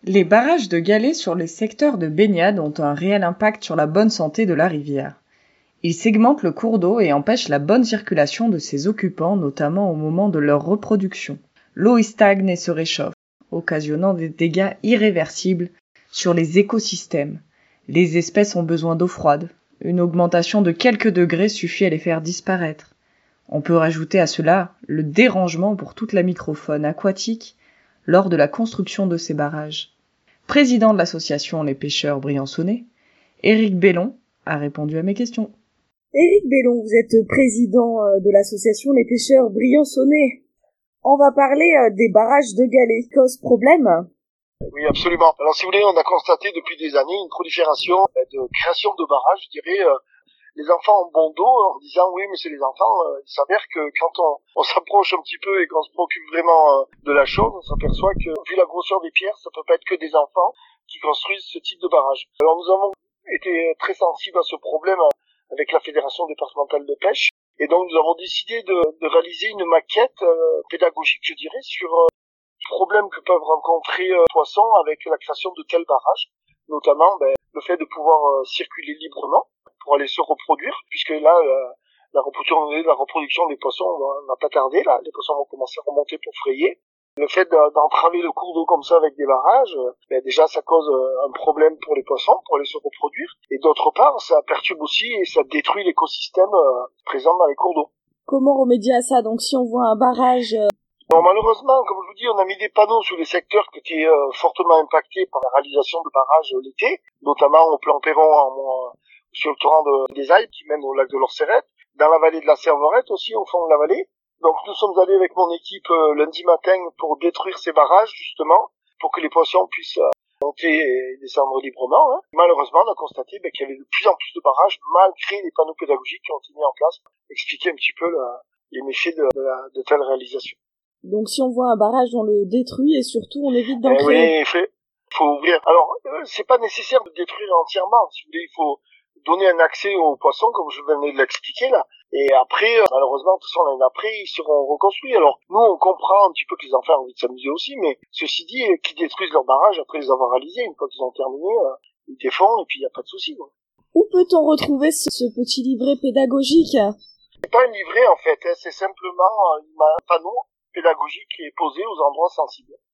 Les barrages de galets sur les secteurs de baignade ont un réel impact sur la bonne santé de la rivière. Ils segmentent le cours d'eau et empêchent la bonne circulation de ses occupants, notamment au moment de leur reproduction. L'eau y stagne et se réchauffe, occasionnant des dégâts irréversibles sur les écosystèmes. Les espèces ont besoin d'eau froide. Une augmentation de quelques degrés suffit à les faire disparaître. On peut rajouter à cela le dérangement pour toute la microfaune aquatique lors de la construction de ces barrages. Président de l'association Les Pêcheurs Briançonnais, Éric Bellon a répondu à mes questions. Éric Bellon, vous êtes président de l'association Les Pêcheurs Briançonnais. On va parler des barrages de galets. Cause problème? Oui, absolument. Alors, si vous voulez, on a constaté depuis des années une prolifération de création de barrages, je dirais. Les enfants ont bon dos en disant oui, mais c'est les enfants. Il s'avère que quand on s'approche un petit peu et qu'on se préoccupe vraiment de la chose, on s'aperçoit que vu la grosseur des pierres, ça peut pas être que des enfants qui construisent ce type de barrage. Alors nous avons été très sensibles à ce problème avec la Fédération départementale de pêche et donc nous avons décidé de réaliser une maquette pédagogique, je dirais, sur les problèmes que peuvent rencontrer les poissons avec la création de tels barrages, notamment le fait de pouvoir circuler librement pour aller se reproduire, puisque là, la reproduction des poissons n'a pas tardé, là, les poissons vont commencer à remonter pour frayer. Le fait d'entraver le cours d'eau comme ça avec des barrages, déjà ça cause un problème pour les poissons, pour aller se reproduire, et d'autre part, ça perturbe aussi et ça détruit l'écosystème présent dans les cours d'eau. Comment remédier à ça? Donc si on voit un barrage... Bon, malheureusement, comme je vous dis, on a mis des panneaux sur les secteurs qui étaient fortement impactés par la réalisation de barrages l'été, notamment au plan Perron sur le torrent des Alpes qui mène au lac de l'Orcerette, dans la vallée de la Cerverette aussi, au fond de la vallée. Donc nous sommes allés avec mon équipe lundi matin pour détruire ces barrages, justement, pour que les poissons puissent monter et descendre librement. Hein. Malheureusement, on a constaté qu'il y avait de plus en plus de barrages, malgré les panneaux pédagogiques qui ont été mis en place, pour expliquer un petit peu les méfaits de telles réalisations. Donc si on voit un barrage, on le détruit et surtout on évite d'en créer. Oui, il faut ouvrir. Alors, c'est pas nécessaire de détruire entièrement. Si vous voulez, il faut donner un accès aux poissons, comme je venais de l'expliquer là. Et après, malheureusement, de toute façon, l'année après, ils seront reconstruits. Alors, nous, on comprend un petit peu que les enfants ont envie de s'amuser aussi, mais ceci dit, qu'ils détruisent leur barrage après les avoir réalisés, une fois qu'ils ont terminé, ils défont et puis il n'y a pas de souci. Où peut-on retrouver ce petit livret pédagogique? C'est pas un livret en fait, hein, c'est simplement un panneau pédagogique qui est posé aux endroits sensibles.